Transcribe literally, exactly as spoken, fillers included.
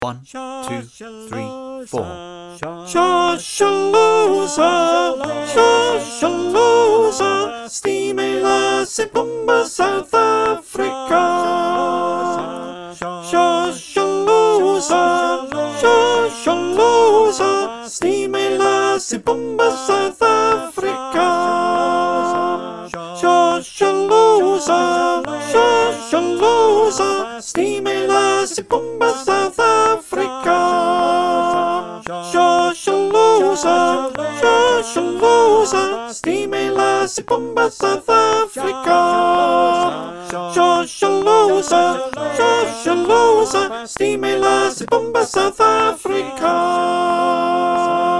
One, two, three, four. Shashalooza, Shashalooza, steamy lassie Pumba, South Africa. Shashalooza, Shashalooza, steamy lassie Pumba, South Africa. Shashalooza, Shashalooza, steamy lassie Pumba, South Africa. Shashalooza, Shashalooza, steamy lassie Pumba, South Africa. Shashalooza, Shashalooza, steamy lassie Pumba, South Africa.